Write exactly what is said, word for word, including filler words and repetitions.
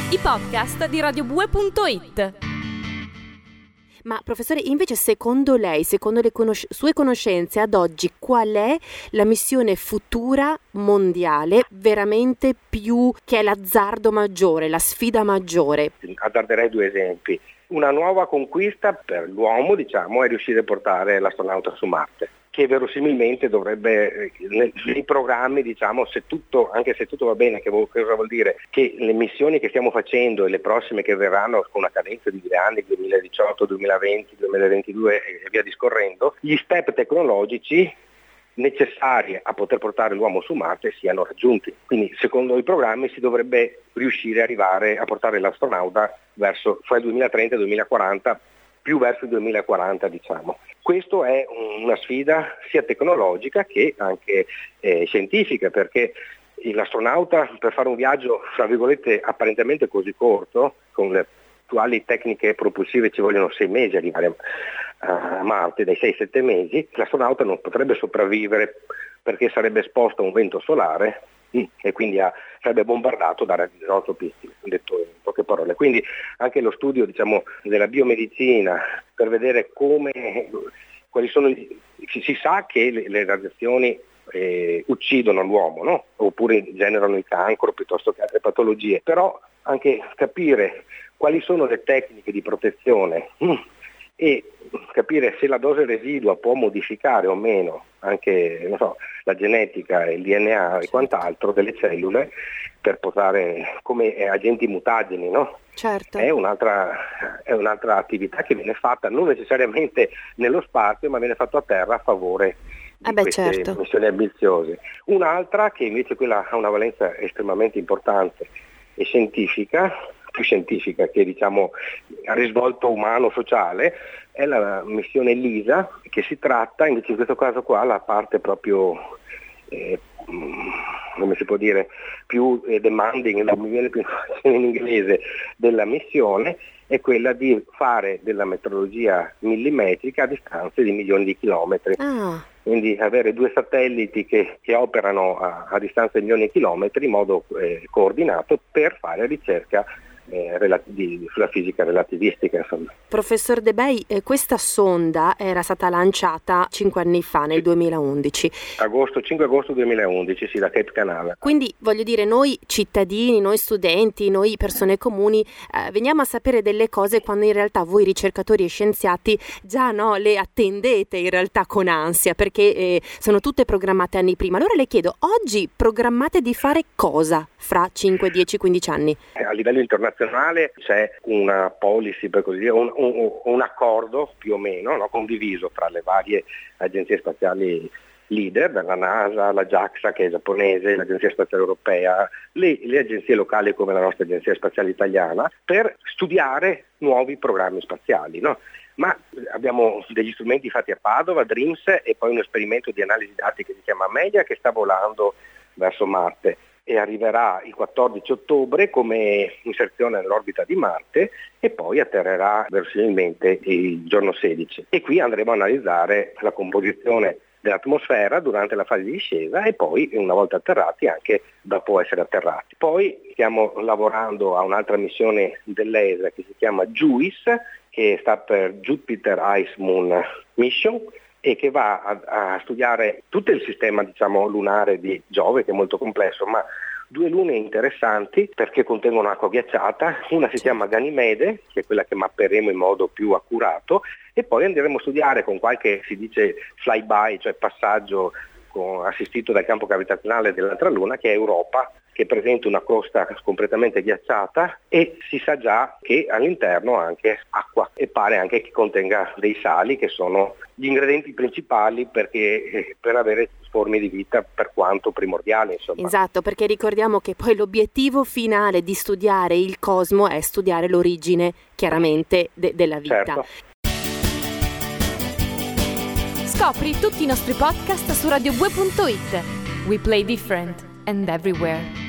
i podcast di radio bue punto it. Ma professore, invece secondo lei, secondo le conos- sue conoscenze ad oggi, qual è la missione futura mondiale veramente più che è l'azzardo maggiore, la sfida maggiore? Azzarderei due esempi. Una nuova conquista per l'uomo, diciamo, è riuscire a portare l'astronauta su Marte, che verosimilmente dovrebbe, nei programmi, diciamo, se tutto, anche se tutto va bene, che cosa vuol dire? Che le missioni che stiamo facendo e le prossime che verranno con una cadenza di due anni, duemiladiciotto, duemilaventi, duemilaventidue e via discorrendo, gli step tecnologici necessari a poter portare l'uomo su Marte siano raggiunti. Quindi secondo i programmi si dovrebbe riuscire a arrivare a portare l'astronauta verso fra il duemilatrenta e il duemilaquaranta, più verso il duemilaquaranta diciamo. Questo è una sfida sia tecnologica che anche eh, scientifica, perché l'astronauta per fare un viaggio fra virgolette apparentemente così corto, con le attuali tecniche propulsive ci vogliono sei mesi arrivare a Marte, dai sei sette mesi, l'astronauta non potrebbe sopravvivere perché sarebbe esposto a un vento solare e quindi ha, sarebbe bombardato da radioisotopi, detto in poche parole. Quindi anche lo studio, diciamo, della biomedicina per vedere come, quali sono, si, si sa che le, le radiazioni eh, uccidono l'uomo, no? Oppure generano il cancro piuttosto che altre patologie, però anche capire quali sono le tecniche di protezione e capire se la dose residua può modificare o meno anche non so, la genetica, il D N A e quant'altro delle cellule per posare come agenti mutageni, no? Certo. È un'altra, è un'altra attività che viene fatta non necessariamente nello spazio, ma viene fatta a terra a favore di eh beh, queste certo. missioni ambiziose. Un'altra che invece quella ha una valenza estremamente importante e scientifica, più scientifica che diciamo risvolto umano-sociale, è la missione LISA, che si tratta invece in questo caso qua la parte proprio eh, come si può dire più eh, demanding, non mi viene più in inglese, della missione è quella di fare della meteorologia millimetrica a distanze di milioni di chilometri. Ah. Quindi avere due satelliti che, che operano a, a distanza di milioni di chilometri in modo eh, coordinato per fare ricerca Eh, relati- sulla fisica relativistica, insomma. Professor De Bay, eh, questa sonda era stata lanciata cinque anni fa, nel duemilaundici. Agosto, cinque agosto duemilaundici, sì, da Cape Canaveral. Quindi voglio dire, noi cittadini, noi studenti, noi persone comuni eh, veniamo a sapere delle cose quando in realtà voi ricercatori e scienziati già no, le attendete in realtà con ansia, perché eh, sono tutte programmate anni prima. Allora le chiedo, oggi programmate di fare cosa fra cinque, dieci, quindici anni? A livello internazionale c'è una policy, per così dire, un, un, un accordo più o meno, no, condiviso tra le varie agenzie spaziali leader, la NASA, la JAXA che è giapponese, l'Agenzia Spaziale Europea, le, le agenzie locali come la nostra Agenzia Spaziale Italiana, per studiare nuovi programmi spaziali, no? Ma abbiamo degli strumenti fatti a Padova, DREAMS, e poi un esperimento di analisi dati che si chiama Amelia, che sta volando verso Marte e arriverà il quattordici ottobre come inserzione nell'orbita di Marte e poi atterrerà verosimilmente il giorno sedici. E qui andremo a analizzare la composizione dell'atmosfera durante la fase di discesa e poi una volta atterrati anche dopo essere atterrati. Poi stiamo lavorando a un'altra missione dell'E S A che si chiama JUICE, che sta per Jupiter Ice Moon Mission, e che va a, a studiare tutto il sistema diciamo lunare di Giove, che è molto complesso, ma due lune interessanti perché contengono acqua ghiacciata. Una si chiama Ganimede, che è quella che mapperemo in modo più accurato, e poi andremo a studiare con qualche, si dice flyby, cioè passaggio con, assistito dal campo gravitazionale dell'altra luna, che è Europa, che presenta una crosta completamente ghiacciata e si sa già che all'interno ha anche acqua e pare anche che contenga dei sali, che sono gli ingredienti principali perché, eh, per avere forme di vita per quanto primordiali, insomma. Esatto, perché ricordiamo che poi l'obiettivo finale di studiare il cosmo è studiare l'origine chiaramente de- della vita. Certo. Scopri tutti i nostri podcast su radio bue punto it. We play different and everywhere.